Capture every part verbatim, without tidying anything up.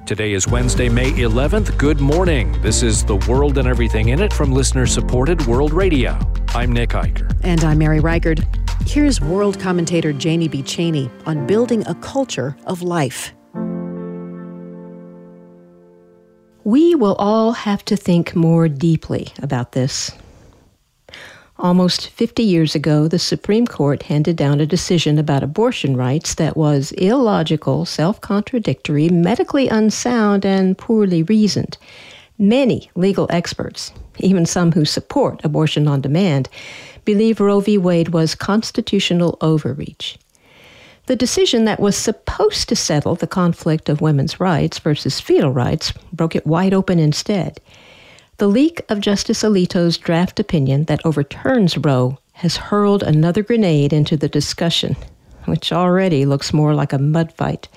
Today is Wednesday, May eleventh. Good morning. This is The World and Everything in It from listener-supported World Radio. I'm Nick Eicher. And I'm Mary Reichard. Here's world commentator Jamie B. Chaney on building a culture of life. We will all have to think more deeply about this. Almost fifty years ago, the Supreme Court handed down a decision about abortion rights that was illogical, self-contradictory, medically unsound, and poorly reasoned. Many legal experts, even some who support abortion on demand, believe Roe v. Wade was constitutional overreach. The decision that was supposed to settle the conflict of women's rights versus fetal rights broke it wide open instead. The leak of Justice Alito's draft opinion that overturns Roe has hurled another grenade into the discussion, which already looks more like a mud fight.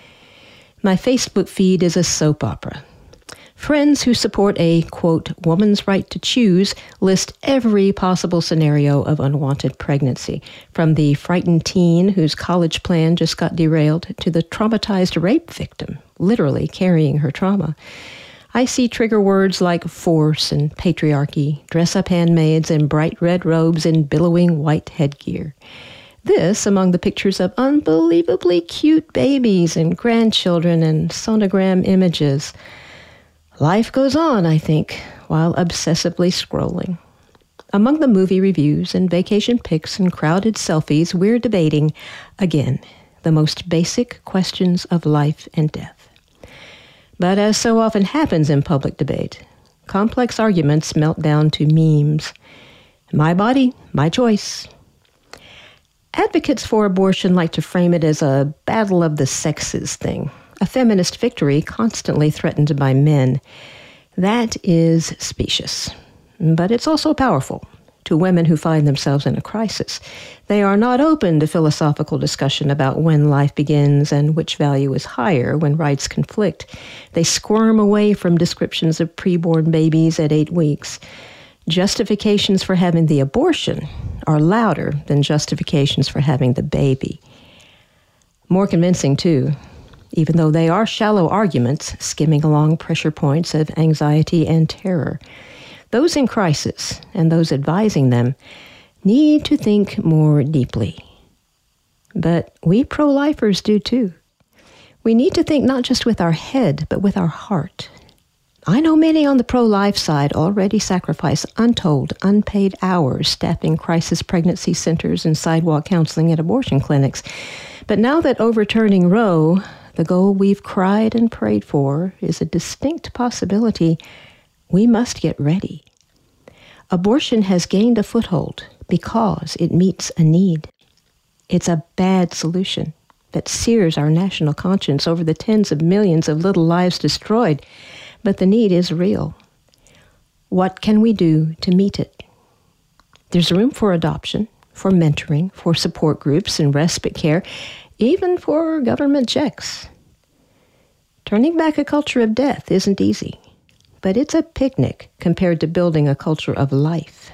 My Facebook feed is a soap opera. Friends who support a, quote, woman's right to choose list every possible scenario of unwanted pregnancy, from the frightened teen whose college plan just got derailed to the traumatized rape victim, literally carrying her trauma. I see trigger words like force and patriarchy, dress-up handmaids in bright red robes and billowing white headgear. This among the pictures of unbelievably cute babies and grandchildren and sonogram images. Life goes on, I think, while obsessively scrolling. Among the movie reviews and vacation pics and crowded selfies, we're debating, again, the most basic questions of life and death. But as so often happens in public debate, complex arguments melt down to memes. My body, my choice. Advocates for abortion like to frame it as a battle of the sexes thing, a feminist victory constantly threatened by men. That is specious, but it's also powerful to women who find themselves in a crisis. They are not open to philosophical discussion about when life begins and which value is higher when rights conflict. They squirm away from descriptions of preborn babies at eight weeks. Justifications for having the abortion are louder than justifications for having the baby. More convincing, too, even though they are shallow arguments skimming along pressure points of anxiety and terror. Those in crisis and those advising them need to think more deeply. But we pro-lifers do too. We need to think not just with our head, but with our heart. I know many on the pro-life side already sacrifice untold, unpaid hours staffing crisis pregnancy centers and sidewalk counseling at abortion clinics. But now that overturning Roe, the goal we've cried and prayed for, is a distinct possibility, we must get ready. Abortion has gained a foothold because it meets a need. It's a bad solution that sears our national conscience over the tens of millions of little lives destroyed, but the need is real. What can we do to meet it? There's room for adoption, for mentoring, for support groups and respite care, even for government checks. Turning back a culture of death isn't easy, but it's a picnic compared to building a culture of life.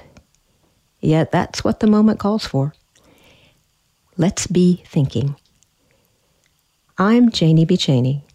Yet that's what the moment calls for. Let's be thinking. I'm Janie B. Chaney.